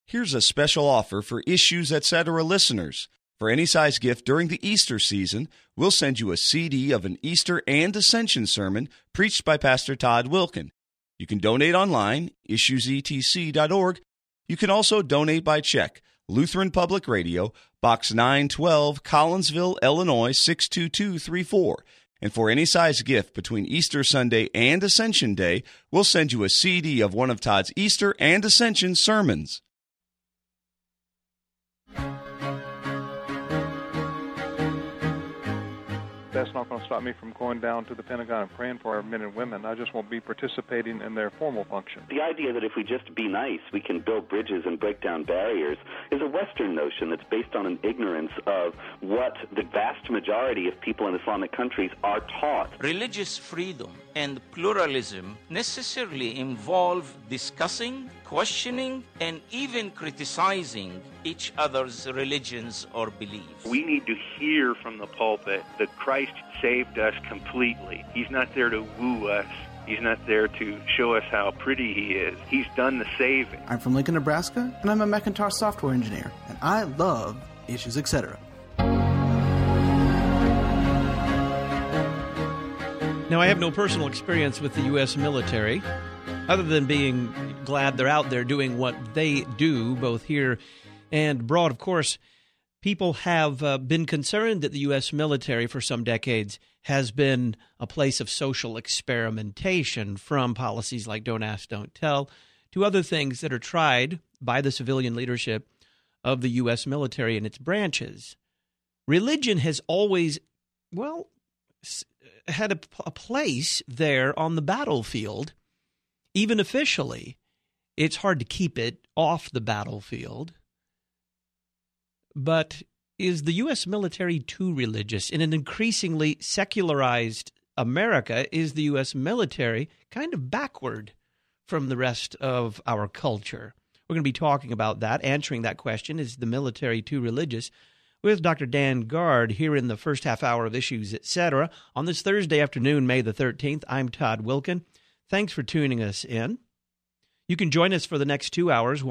Here's a special offer for Issues Etc. listeners. For any size gift during the Easter season, we'll send you a CD of an Easter and Ascension sermon preached by Pastor Todd Wilken. You can donate online, issuesetc.org. You can also donate by check. Lutheran Public Radio, Box 912, Collinsville, Illinois 62234. And for any size gift between Easter Sunday and Ascension Day, we'll send you a CD of one of Todd's Easter and Ascension sermons. That's not going to stop me from going down to the Pentagon and praying for our men and women. I just won't be participating in their formal function. The idea that if we just be nice, we can build bridges and break down barriers is a Western notion that's based on an ignorance of what the vast majority of people in Islamic countries are taught. Religious freedom and pluralism necessarily involve discussing, questioning, and even criticizing each other's religions or beliefs. We need to hear from the pulpit that Christ saved us completely. He's not there to woo us. He's not there to show us how pretty he is. He's done the saving. I'm from Lincoln, Nebraska, and I'm a Macintosh software engineer, and I love Issues Etc. Now, I have no personal experience with the U.S. military, other than being glad they're out there doing what they do, both here and abroad. Of course, people have been concerned that the U.S. military for some decades has been a place of social experimentation, from policies like Don't Ask, Don't Tell, to other things that are tried by the civilian leadership of the U.S. military and its branches. Religion has always, had a place there on the battlefield, even officially. It's hard to keep it off the battlefield. But is the U.S. military too religious? In an increasingly secularized America, is the U.S. military kind of backward from the rest of our culture? We're going to be talking about that, answering that question, is the military too religious, with Dr. Dan Guard here in the first half hour of Issues Etc. On this Thursday afternoon, May the 13th, I'm Todd Wilken. Thanks for tuning us in. You can join us for the next 2 hours,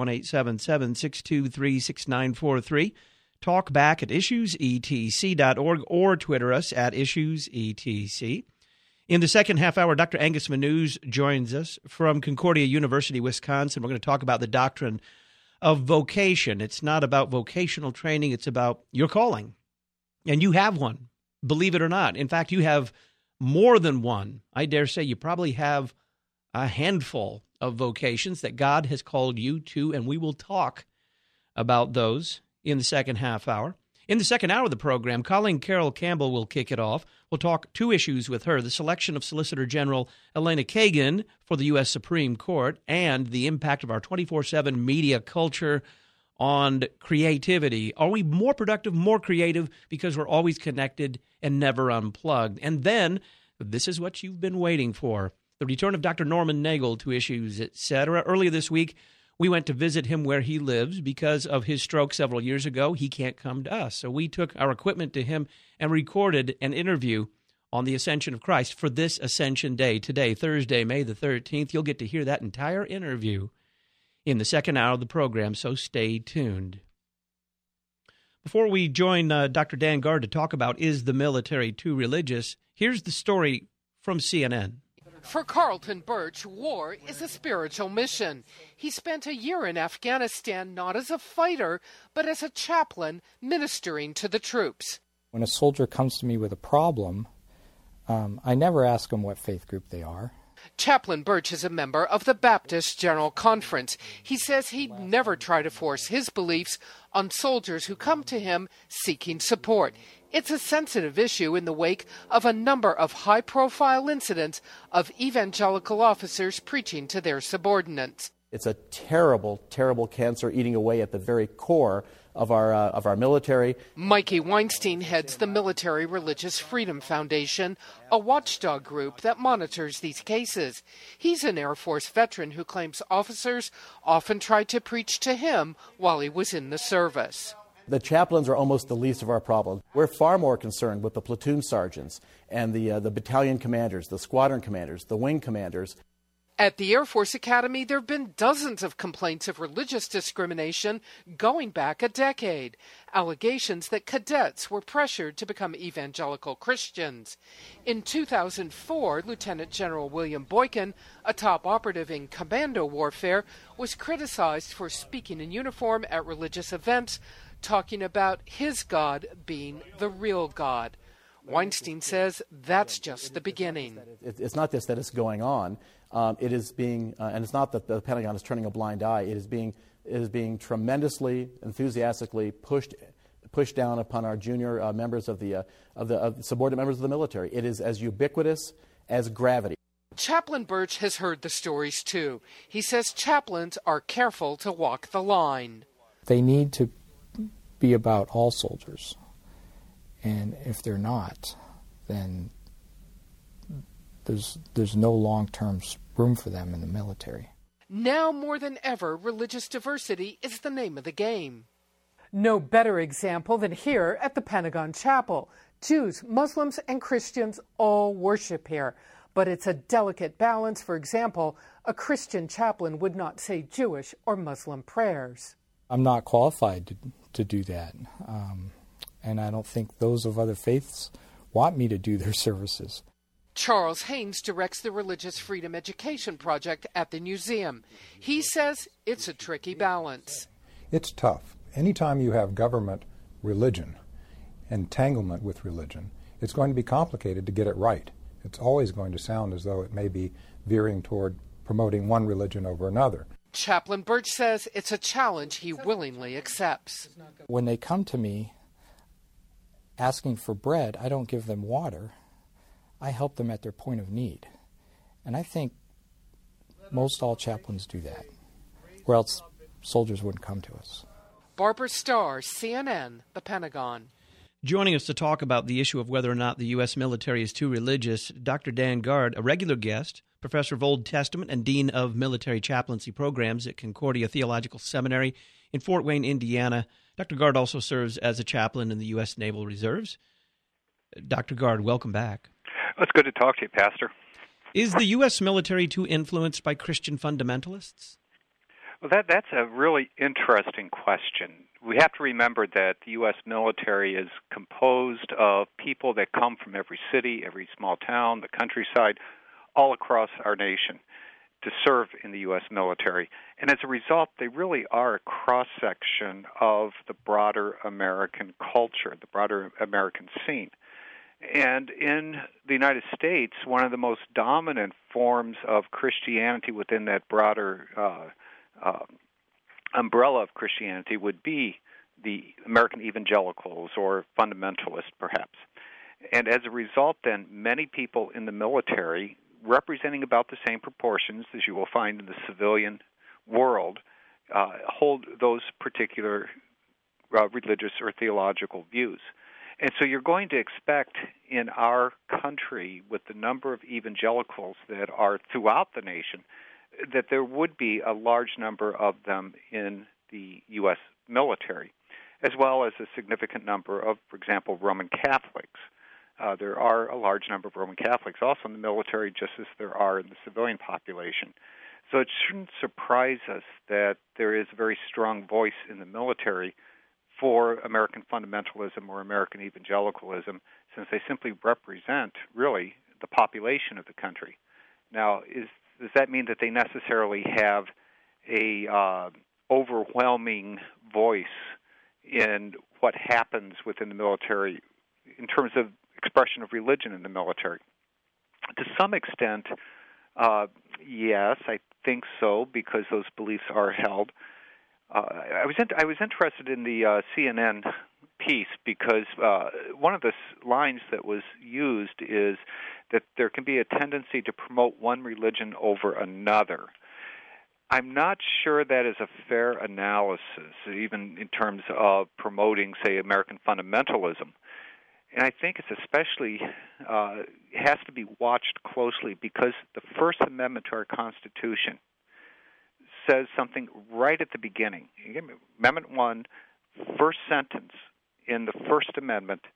1-877-623-6943. Talk back at issuesetc.org or Twitter us at issuesetc. In the second half hour, Dr. Angus Manuz joins us from Concordia University, Wisconsin. We're going to talk about the doctrine of vocation. It's not about vocational training. It's about your calling. And you have one, believe it or not. In fact, you have more than one. I dare say you probably have a handful of vocations that God has called you to, and we will talk about those in the second half hour. In the second hour of the program, Colleen Carroll Campbell will kick it off. We'll talk two issues with her: the selection of Solicitor General Elena Kagan for the U.S. Supreme Court and the impact of our 24/7 media culture on creativity. Are we more productive, more creative because we're always connected and never unplugged? And then, this is what you've been waiting for: the return of Dr. Norman Nagel to Issues Etc. Earlier this week, we went to visit him where he lives. Because of his stroke several years ago, he can't come to us. So we took our equipment to him and recorded an interview on the Ascension of Christ for this Ascension Day. Today, Thursday, May the 13th, you'll get to hear that entire interview in the second hour of the program, so stay tuned. Before we join Dr. Dan Guard to talk about Is the Military Too Religious, here's the story from CNN. For Carlton Birch, war is a spiritual mission. He spent a year in Afghanistan not as a fighter, but as a chaplain ministering to the troops. When a soldier comes to me with a problem, I never ask them what faith group they are. Chaplain Birch is a member of the Baptist General Conference. He says he'd never try to force his beliefs on soldiers who come to him seeking support. It's a sensitive issue in the wake of a number of high-profile incidents of evangelical officers preaching to their subordinates. It's a terrible, terrible cancer eating away at the very core of our military. Mikey Weinstein heads the Military Religious Freedom Foundation, a watchdog group that monitors these cases. He's an Air Force veteran who claims officers often tried to preach to him while he was in the service. The chaplains are almost the least of our problems. We're far more concerned with the platoon sergeants and the battalion commanders, the squadron commanders, the wing commanders. At the Air Force Academy, there have been dozens of complaints of religious discrimination going back a decade. Allegations that cadets were pressured to become evangelical Christians. In 2004, Lieutenant General William Boykin, a top operative in commando warfare, was criticized for speaking in uniform at religious events, talking about his God being the real God. Weinstein says that's just the beginning. It's not just that it's going on. It is being, and it's not that the Pentagon is turning a blind eye. It is being tremendously, enthusiastically pushed down upon our junior members of the subordinate members of the military. It is as ubiquitous as gravity. Chaplain Birch has heard the stories too. He says chaplains are careful to walk the line. They need to be about all soldiers. And if they're not, then there's no long-term room for them in the military. Now more than ever, religious diversity is the name of the game. No better example than here at the Pentagon Chapel. Jews, Muslims, and Christians all worship here. But it's a delicate balance. For example, a Christian chaplain would not say Jewish or Muslim prayers. I'm not qualified to do that. And I don't think those of other faiths want me to do their services. Charles Haynes directs the Religious Freedom Education Project at the museum. He says it's a tricky balance. It's tough. Anytime you have government religion, entanglement with religion, it's going to be complicated to get it right. It's always going to sound as though it may be veering toward promoting one religion over another. Chaplain Birch says it's a challenge he willingly accepts. When they come to me asking for bread, I don't give them water. I help them at their point of need. And I think most all chaplains do that, or else soldiers wouldn't come to us. Barbara Starr, CNN, the Pentagon. Joining us to talk about the issue of whether or not the U.S. military is too religious, Dr. Dan Guard, a regular guest, professor of Old Testament and dean of military chaplaincy programs at Concordia Theological Seminary in Fort Wayne, Indiana. Dr. Guard also serves as a chaplain in the U.S. Naval Reserves. Dr. Guard, welcome back. It's good to talk to you, Pastor. Is the U.S. military too influenced by Christian fundamentalists? Well, that's a really interesting question. We have to remember that the U.S. military is composed of people that come from every city, every small town, the countryside, all across our nation to serve in the U.S. military. And as a result, they really are a cross-section of the broader American culture, the broader American scene. And in the United States, one of the most dominant forms of Christianity within that broader umbrella of Christianity would be the American evangelicals or fundamentalists, perhaps. And as a result, then, many people in the military, representing about the same proportions as you will find in the civilian world, hold those particular religious or theological views. And so you're going to expect in our country, with the number of evangelicals that are throughout the nation, that there would be a large number of them in the U.S. military, as well as a significant number of, for example, Roman Catholics. There are a large number of Roman Catholics also in the military, just as there are in the civilian population. So it shouldn't surprise us that there is a very strong voice in the military for American fundamentalism or American evangelicalism, since they simply represent, really, the population of the country. Now, does that mean that they necessarily have a overwhelming voice in what happens within the military in terms of expression of religion in the military? To some extent, yes, I think so, because those beliefs are held. I was interested in the CNN piece because one of the lines that was used is that there can be a tendency to promote one religion over another. I'm not sure that is a fair analysis, even in terms of promoting, say, American fundamentalism. And I think it's especially has to be watched closely because the First Amendment to our Constitution says something right at the beginning. Amendment 1, first sentence in the First Amendment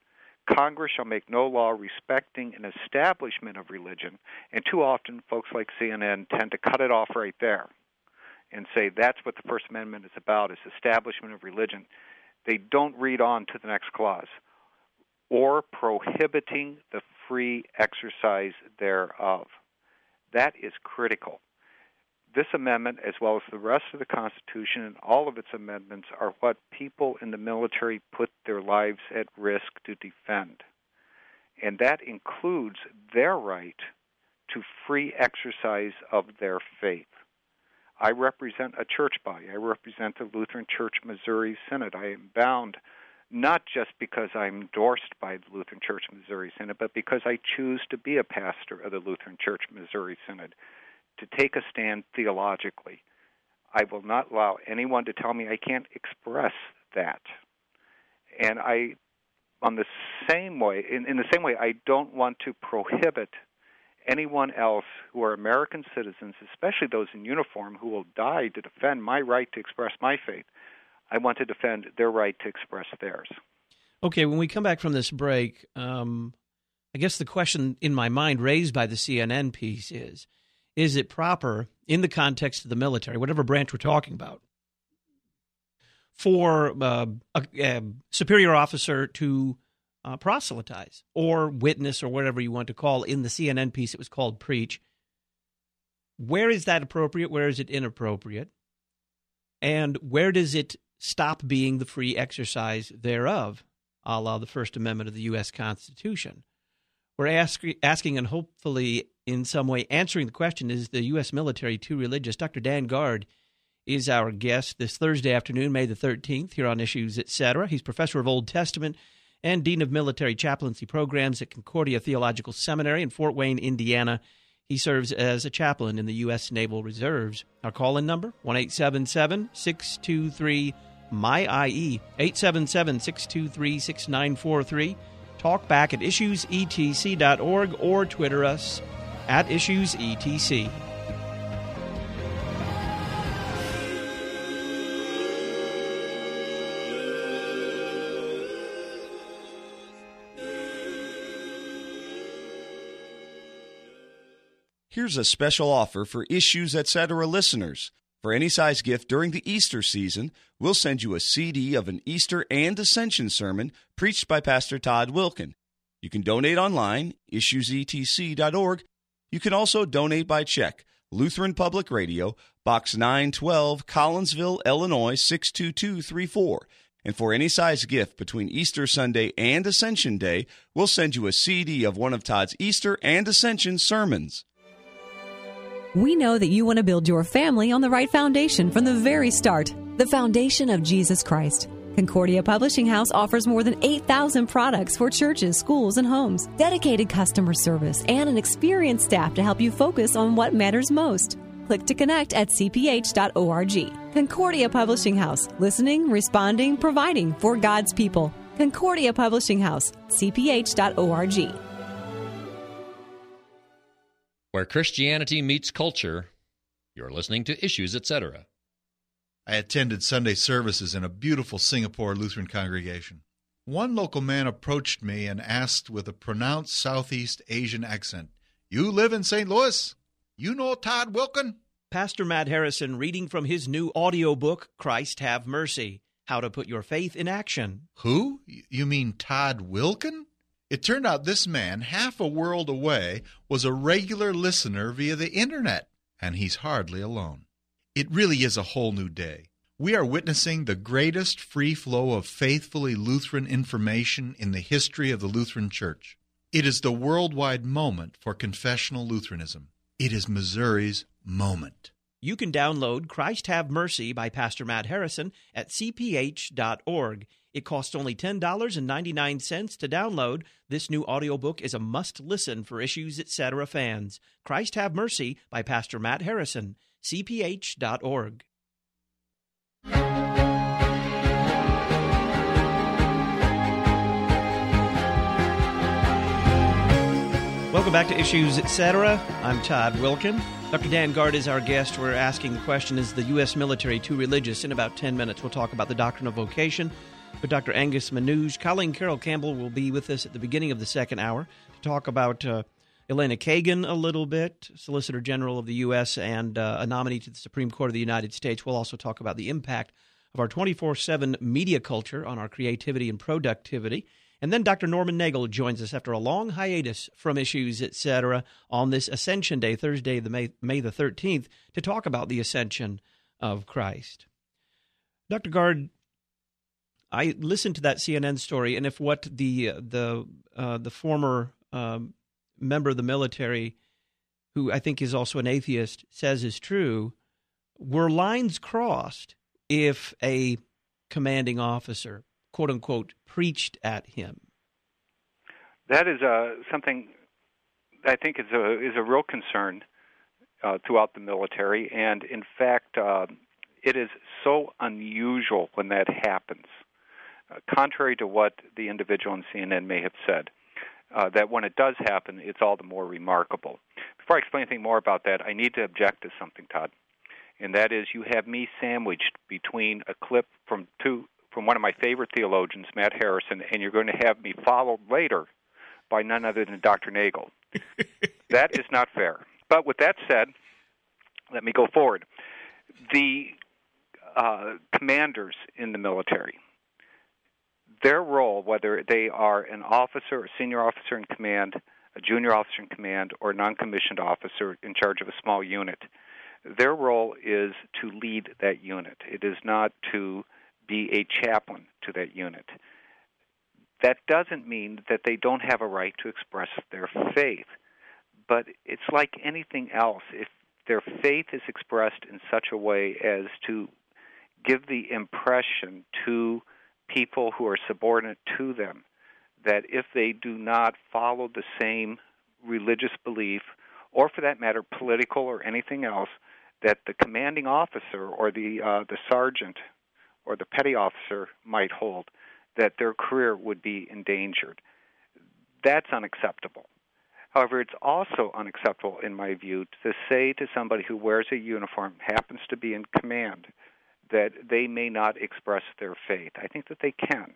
Congress shall make no law respecting an establishment of religion. And too often, folks like CNN tend to cut it off right there and say that's what the First Amendment is about, is establishment of religion. They don't read on to the next clause. Or prohibiting the free exercise thereof. That is critical. This amendment, as well as the rest of the Constitution and all of its amendments, are what people in the military put their lives at risk to defend. And that includes their right to free exercise of their faith. I represent a church body. I represent the Lutheran Church Missouri Synod. I am bound not just because I'm endorsed by the Lutheran Church Missouri Synod, but because I choose to be a pastor of the Lutheran Church Missouri Synod, to take a stand theologically. I will not allow anyone to tell me I can't express that. And in the same way, I don't want to prohibit anyone else who are American citizens, especially those in uniform who will die to defend my right to express my faith. I want to defend their right to express theirs. Okay, when we come back from this break, I guess the question in my mind raised by the CNN piece is it proper, in the context of the military, whatever branch we're talking about, for a superior officer to proselytize or witness or whatever you want to call? In the CNN piece, it was called preach. Where is that appropriate? Where is it inappropriate? And where does it stop being the free exercise thereof, a la the First Amendment of the U.S. Constitution? We're asking and hopefully in some way answering the question, is the U.S. military too religious? Dr. Dan Guard is our guest this Thursday afternoon, May the 13th, here on Issues, Etc. He's professor of Old Testament and dean of military chaplaincy programs at Concordia Theological Seminary in Fort Wayne, Indiana. He serves as a chaplain in the U.S. Naval Reserves. Our call-in number, 1-877-623-MY-IE, 877-623-6943. Talk back at issuesetc.org or Twitter us at issuesetc. Here's a special offer for Issues, Etc. listeners. For any size gift during the Easter season, we'll send you a CD of an Easter and Ascension sermon preached by Pastor Todd Wilkin. You can donate online, issuesetc.org. You can also donate by check. Lutheran Public Radio, Box 912, Collinsville, Illinois, 62234. And for any size gift between Easter Sunday and Ascension Day, we'll send you a CD of one of Todd's Easter and Ascension sermons. We know that you want to build your family on the right foundation from the very start, the foundation of Jesus Christ. Concordia Publishing House offers more than 8,000 products for churches, schools, and homes, dedicated customer service, and an experienced staff to help you focus on what matters most. Click to connect at cph.org. Concordia Publishing House, listening, responding, providing for God's people. Concordia Publishing House, cph.org. Where Christianity meets culture, you're listening to Issues, Etc. I attended Sunday services in a beautiful Singapore Lutheran congregation. One local man approached me and asked with a pronounced Southeast Asian accent, "You live in St. Louis? You know Todd Wilkin?" Pastor Matt Harrison reading from his new audiobook, Christ Have Mercy, How to Put Your Faith in Action. Who? You mean Todd Wilkin? It turned out this man, half a world away, was a regular listener via the internet, and he's hardly alone. It really is a whole new day. We are witnessing the greatest free flow of faithfully Lutheran information in the history of the Lutheran Church. It is the worldwide moment for confessional Lutheranism. It is Missouri's moment. You can download Christ Have Mercy by Pastor Matt Harrison at cph.org. It costs only $10.99 to download. This new audiobook is a must-listen for Issues, Etc. fans. Christ Have Mercy by Pastor Matt Harrison, cph.org. Welcome back to Issues, Etc. I'm Todd Wilkin. Dr. Dan Guard is our guest. We're asking the question, is the U.S. military too religious? In about 10 minutes, we'll talk about the doctrine of vocation. with Dr. Angus Manouge. Colleen Carroll Campbell will be with us at the beginning of the second hour to talk about Elena Kagan a little bit, Solicitor General of the U.S. and a nominee to the Supreme Court of the United States. We'll also talk about the impact of our 24/7 media culture on our creativity and productivity. And then Dr. Norman Nagel joins us after a long hiatus from Issues, Etc. on this Ascension Day, Thursday, May the 13th, to talk about the ascension of Christ. Dr. Gard, I listened to that CNN story, and if what the former member of the military, who I think is also an atheist, says is true, were lines crossed if a commanding officer, quote unquote, preached at him? That is something I think is a real concern throughout the military, and in fact, it is so unusual when that happens. Contrary to what the individual in CNN may have said, that when it does happen, it's all the more remarkable. Before I explain anything more about that, I need to object to something, Todd, and that is you have me sandwiched between a clip from one of my favorite theologians, Matt Harrison, and you're going to have me followed later by none other than Dr. Nagel. That is not fair. But with that said, let me go forward. The commanders in the military, their role, whether they are an officer, a senior officer in command, a junior officer in command, or a non-commissioned officer in charge of a small unit, their role is to lead that unit. It is not to be a chaplain to that unit. That doesn't mean that they don't have a right to express their faith, but it's like anything else. If their faith is expressed in such a way as to give the impression to people who are subordinate to them that if they do not follow the same religious belief, or for that matter, political or anything else, that the commanding officer or the sergeant or the petty officer might hold, that their career would be endangered. That's unacceptable. However, it's also unacceptable, in my view, to say to somebody who wears a uniform, happens to be in command, that they may not express their faith. I think that they can.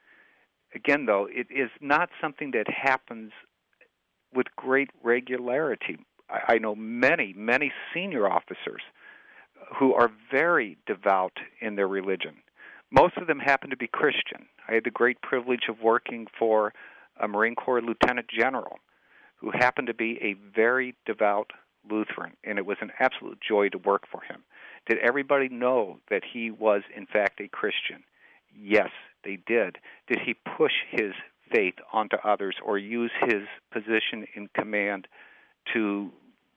Again, though, it is not something that happens with great regularity. I know many, many senior officers who are very devout in their religion. Most of them happen to be Christian. I had the great privilege of working for a Marine Corps lieutenant general who happened to be a very devout Lutheran, and it was an absolute joy to work for him. Did everybody know that he was, in fact, a Christian? Yes, they did. Did he push his faith onto others or use his position in command to,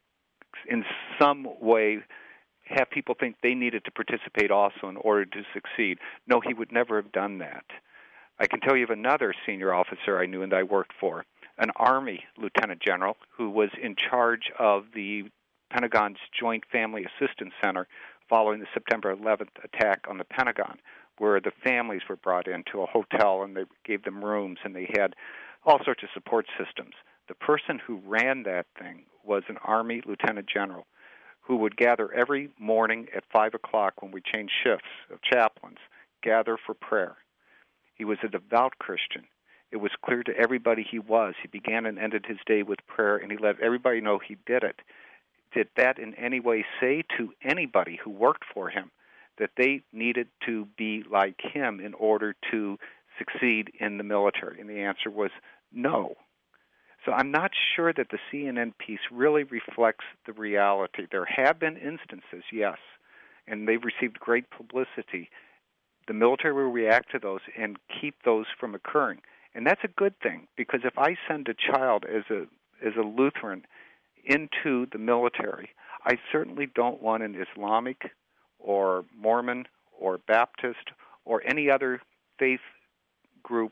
in some way, have people think they needed to participate also in order to succeed? No, he would never have done that. I can tell you of another senior officer I knew and I worked for, an Army lieutenant general who was in charge of the Pentagon's Joint Family Assistance Center following the September 11th attack on the Pentagon, where the families were brought into a hotel and they gave them rooms and they had all sorts of support systems. The person who ran that thing was an Army lieutenant general who would gather every morning at 5 o'clock when we changed shifts of chaplains, gather for prayer. He was a devout Christian. It was clear to everybody he was. He began and ended his day with prayer, and he let everybody know he did it. Did that in any way say to anybody who worked for him that they needed to be like him in order to succeed in the military? And the answer was no. So I'm not sure that the CNN piece really reflects the reality. There have been instances, yes, and they've received great publicity. The military will react to those and keep those from occurring. And that's a good thing, because if I send a child as a Lutheran into the military, I certainly don't want an Islamic or Mormon or Baptist or any other faith group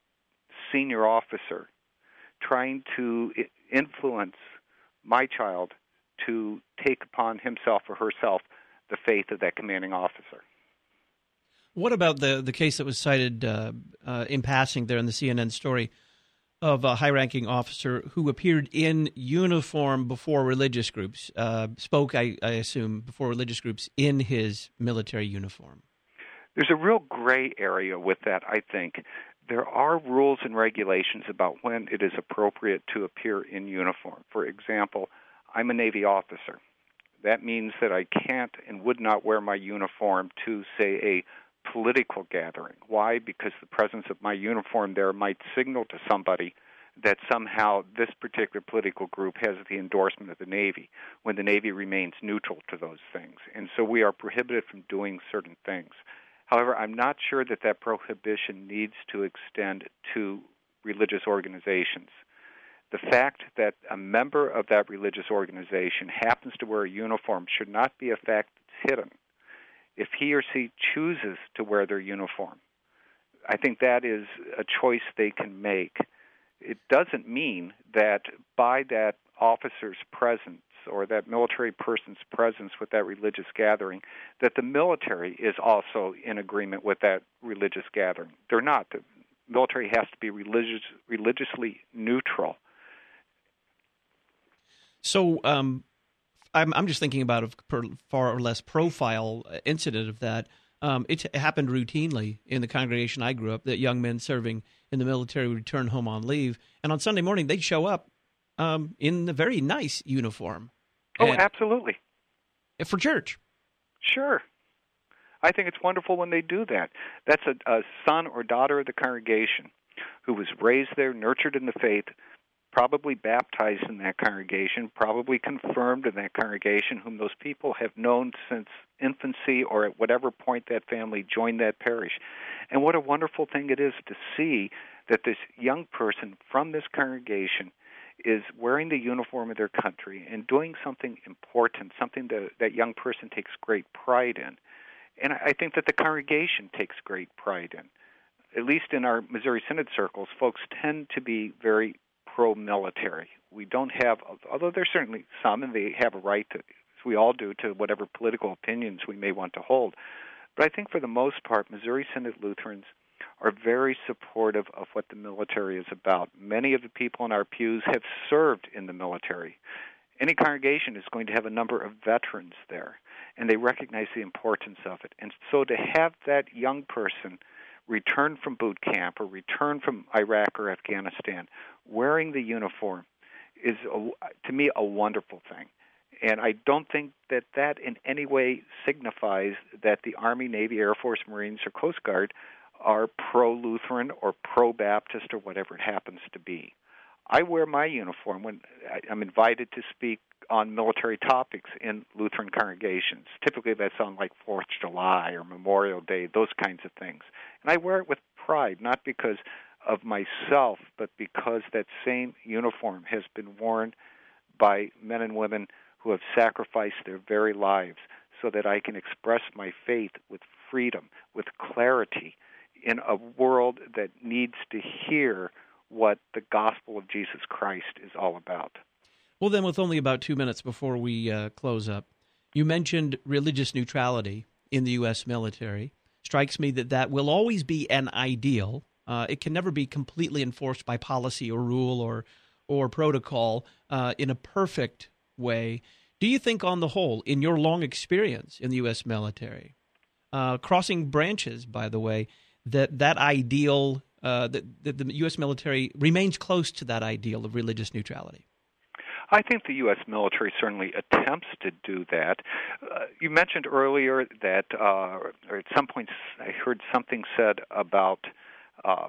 senior officer trying to influence my child to take upon himself or herself the faith of that commanding officer. What about the case that was cited in passing there in the CNN story of a high-ranking officer who appeared in uniform before religious groups, spoke, I assume, before religious groups in his military uniform? There's a real gray area with that, I think. There are rules and regulations about when it is appropriate to appear in uniform. For example, I'm a Navy officer. That means that I can't and would not wear my uniform to, say, a political gathering. Why? Because the presence of my uniform there might signal to somebody that somehow this particular political group has the endorsement of the Navy, when the Navy remains neutral to those things. And so we are prohibited from doing certain things. However, I'm not sure that that prohibition needs to extend to religious organizations. The fact that a member of that religious organization happens to wear a uniform should not be a fact that's hidden. If he or she chooses to wear their uniform, I think that is a choice they can make. It doesn't mean that by that officer's presence or that military person's presence with that religious gathering, that the military is also in agreement with that religious gathering. They're not. The military has to be religiously neutral. So I'm just thinking about a far or less profile incident of that. It happened routinely in the congregation I grew up, that young men serving in the military would return home on leave, and on Sunday morning they'd show up in a very nice uniform. Oh, absolutely. For church. Sure. I think it's wonderful when they do that. That's a son or daughter of the congregation who was raised there, nurtured in the faith, probably baptized in that congregation, probably confirmed in that congregation, whom those people have known since infancy or at whatever point that family joined that parish. And what a wonderful thing it is to see that this young person from this congregation is wearing the uniform of their country and doing something important, something that young person takes great pride in. And I think that the congregation takes great pride in. At least in our Missouri Synod circles, folks tend to be very pro-military. We don't have, although there's certainly some, and they have a right to, as we all do, to whatever political opinions we may want to hold. But I think for the most part, Missouri Synod Lutherans are very supportive of what the military is about. Many of the people in our pews have served in the military. Any congregation is going to have a number of veterans there, and they recognize the importance of it. And so to have that young person return from boot camp or return from Iraq or Afghanistan wearing the uniform is, to me, a wonderful thing. And I don't think that that in any way signifies that the Army, Navy, Air Force, Marines, or Coast Guard are pro-Lutheran or pro-Baptist or whatever it happens to be. I wear my uniform when I'm invited to speak on military topics in Lutheran congregations. Typically that's on like 4th of July or Memorial Day, those kinds of things. And I wear it with pride, not because of myself, but because that same uniform has been worn by men and women who have sacrificed their very lives so that I can express my faith with freedom, with clarity, in a world that needs to hear what the gospel of Jesus Christ is all about. Well, then, with only about 2 minutes before we close up, you mentioned religious neutrality in the U.S. military. Strikes me that that will always be an ideal. It can never be completely enforced by policy or rule or protocol in a perfect way. Do you think, on the whole, in your long experience in the U.S. military, crossing branches, by the way, that ideal, that the U.S. military remains close to that ideal of religious neutrality? I think the U.S. military certainly attempts to do that. You mentioned earlier that, or at some point I heard something said about I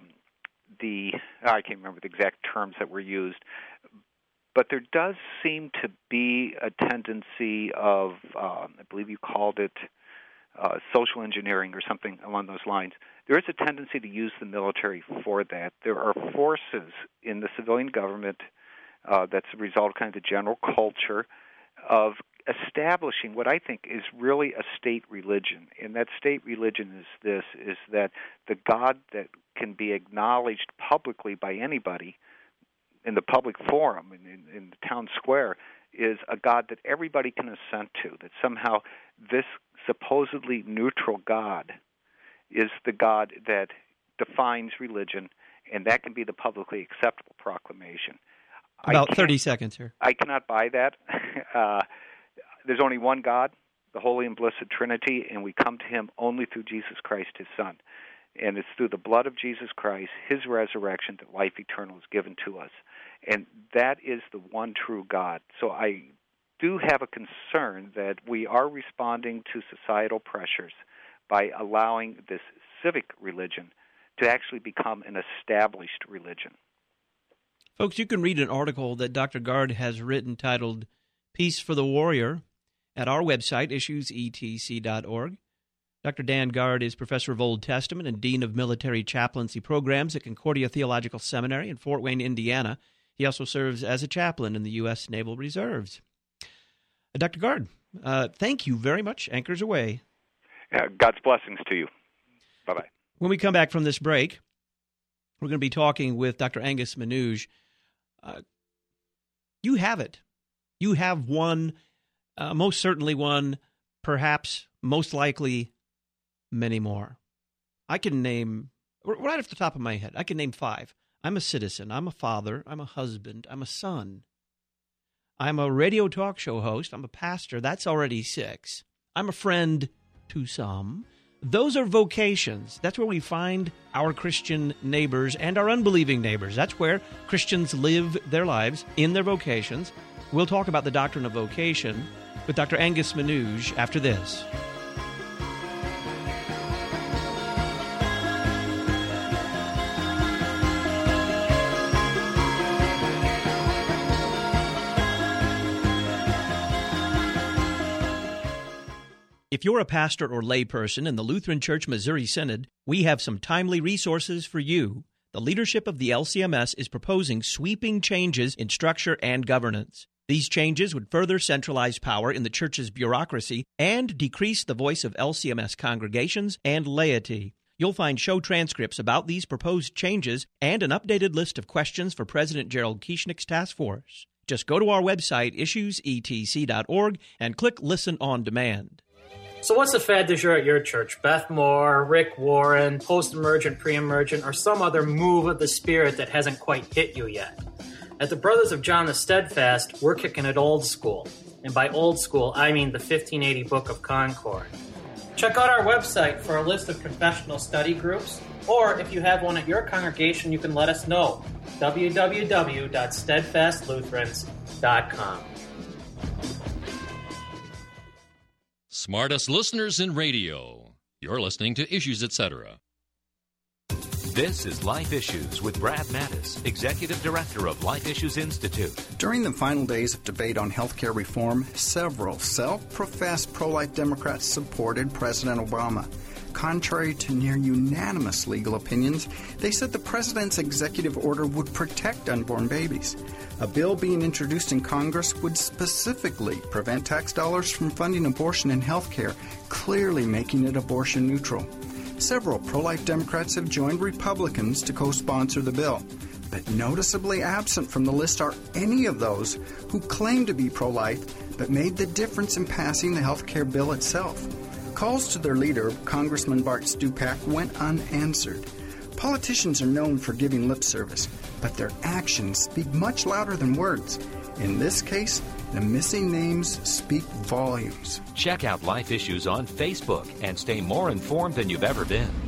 can't remember the exact terms that were used, but there does seem to be a tendency of, I believe you called it social engineering or something along those lines. There is a tendency to use the military for that. There are forces in the civilian government that's a result of kind of the general culture of establishing what I think is really a state religion. And that state religion is that the God that can be acknowledged publicly by anybody in the public forum, in the town square, is a God that everybody can assent to, that somehow this supposedly neutral God is the God that defines religion, and that can be the publicly acceptable proclamation. About 30 seconds here. I cannot buy that. There's only one God. the Holy and Blessed Trinity, and we come to him only through Jesus Christ, his Son. And it's through the blood of Jesus Christ, his resurrection, that life eternal is given to us. And that is the one true God. So I do have a concern that we are responding to societal pressures by allowing this civic religion to actually become an established religion. Folks, you can read an article that Dr. Guard has written titled Peace for the Warrior at our website, issuesetc.org. Dr. Dan Guard is Professor of Old Testament and Dean of Military Chaplaincy Programs at Concordia Theological Seminary in Fort Wayne, Indiana. He also serves as a chaplain in the U.S. Naval Reserves. Dr. Guard, thank you very much. Anchors away. God's blessings to you. Bye-bye. When we come back from this break, we're going to be talking with Dr. Angus Menuge. You have it. You have one, most certainly one, perhaps most likely many more. I can name, right off the top of my head, I can name 5. I'm a citizen. I'm a father. I'm a husband. I'm a son. I'm a radio talk show host. I'm a pastor. That's already 6. I'm a friend to some. Those are vocations. That's where we find our Christian neighbors and our unbelieving neighbors. That's where Christians live their lives, in their vocations. We'll talk about the doctrine of vocation with Dr. Angus Menuge after this. If you're a pastor or layperson in the Lutheran Church Missouri Synod, we have some timely resources for you. The leadership of the LCMS is proposing sweeping changes in structure and governance. These changes would further centralize power in the church's bureaucracy and decrease the voice of LCMS congregations and laity. You'll find show transcripts about these proposed changes and an updated list of questions for President Gerald Kieschnick's task force. Just go to our website, issuesetc.org, and click Listen on Demand. So what's the fad du jour at your church? Beth Moore, Rick Warren, post-emergent, pre-emergent, or some other move of the Spirit that hasn't quite hit you yet? At the Brothers of John the Steadfast, we're kicking it old school. And by old school, I mean the 1580 Book of Concord. Check out our website for a list of confessional study groups, or if you have one at your congregation, you can let us know. www.steadfastlutherans.com. Smartest listeners in radio. You're listening to Issues, Etc. This is Life Issues with Brad Mattis, Executive Director of Life Issues Institute. During the final days of debate on health care reform, several self-professed pro-life Democrats supported President Obama. Contrary to near-unanimous legal opinions, they said the president's executive order would protect unborn babies. A bill being introduced in Congress would specifically prevent tax dollars from funding abortion and health care, clearly making it abortion neutral. Several pro-life Democrats have joined Republicans to co-sponsor the bill, but noticeably absent from the list are any of those who claim to be pro-life but made the difference in passing the health care bill itself. Calls to their leader, Congressman Bart Stupak, went unanswered. Politicians are known for giving lip service, but their actions speak much louder than words. In this case, the missing names speak volumes. Check out Life Issues on Facebook and stay more informed than you've ever been.